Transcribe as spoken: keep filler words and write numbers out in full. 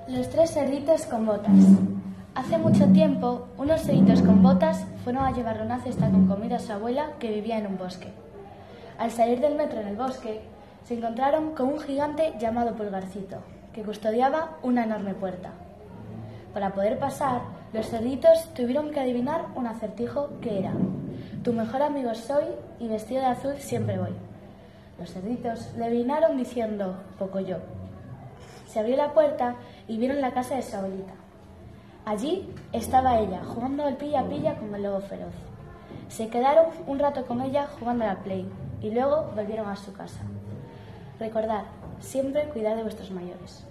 Los tres cerditos con botas. Hace mucho tiempo, unos cerditos con botas fueron a llevarle una cesta con comida a su abuela que vivía en un bosque. Al salir del metro en el bosque, se encontraron con un gigante llamado Pulgarcito, que custodiaba una enorme puerta. Para poder pasar, los cerditos tuvieron que adivinar un acertijo que era: tu mejor amigo soy y vestido de azul siempre voy. Los cerditos le adivinaron diciendo Pocoyo. Se abrió la puerta y vieron la casa de su abuelita. Allí estaba ella, jugando al pilla-pilla con el lobo feroz. Se quedaron un rato con ella jugando a la Play y luego volvieron a su casa. Recordad, siempre cuidad de vuestros mayores.